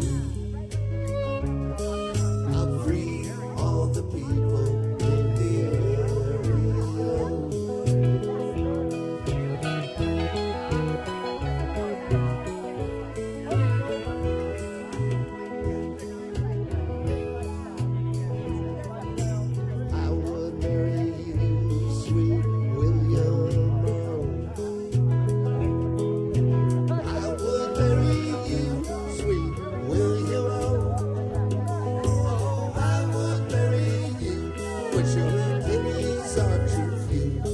I'll free all the people in the I would marry you, sweet William. I would marry you, sweet William. Oh, I would marry you, but your kidneys are too few.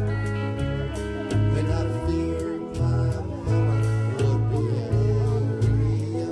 And I fear my mama would be angry.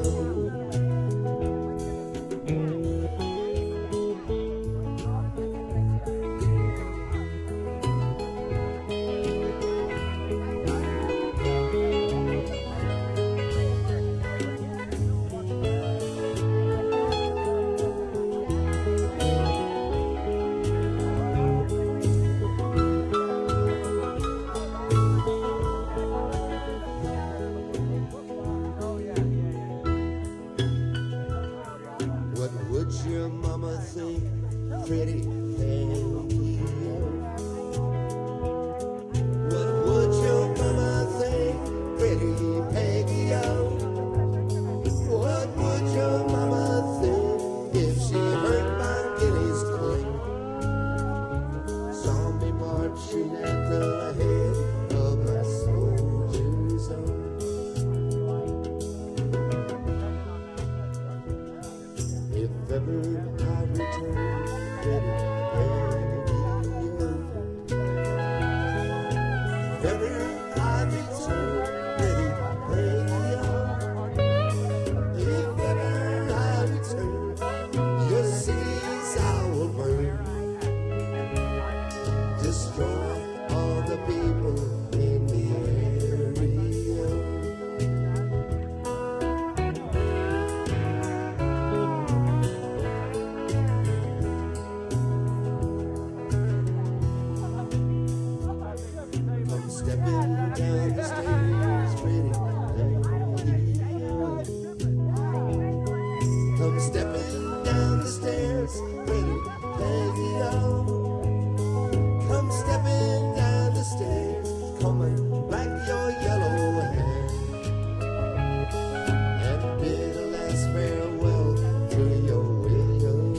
What would your mama think, pretty Peggy? What would your mama think, pretty Peggy? What would your mama think if she heard my guineas clink? Saw me marching at the head of my soldiers on. If ever I return, pretty Peggy. If ever I return, pretty Peggy. If ever I return, your cities I will burn. Destroy all the people in the area. Come stepping down the stairs, pretty Peggy. Come stepping down the stairs, pretty Peggy. Come stepping down the stairs, coming back your yellow hair, and bid a last farewell to your William.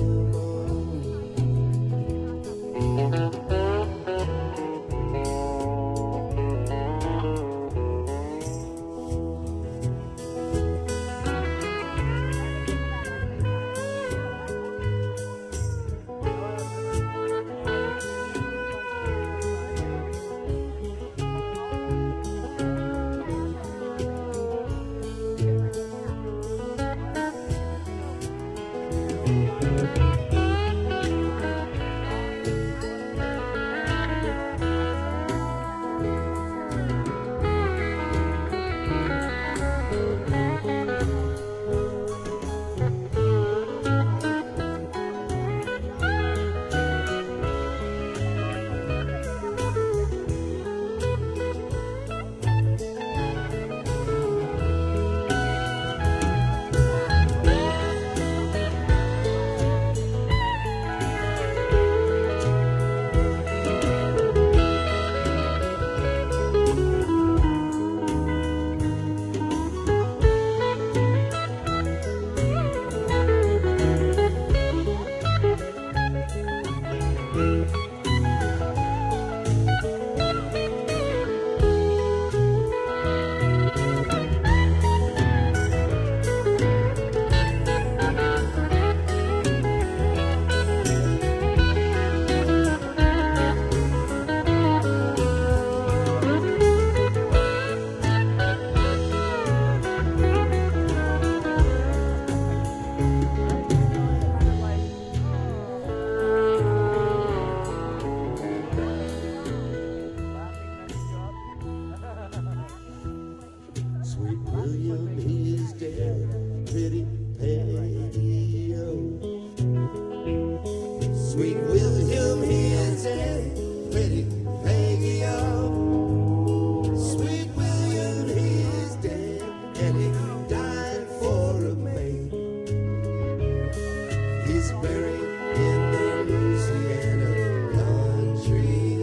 is buried in the Louisiana country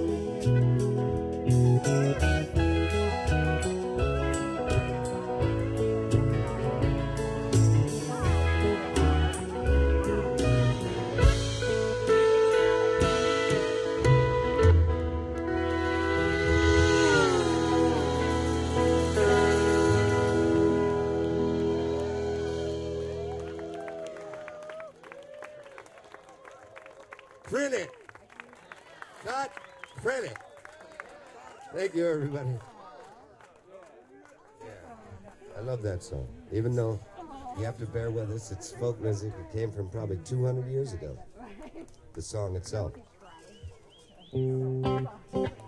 Credit. Cut. Credit. Thank you, everybody. Yeah, I love that song. Even though you have to bear with us, it's folk music. It came from probably 200 years ago. The song itself.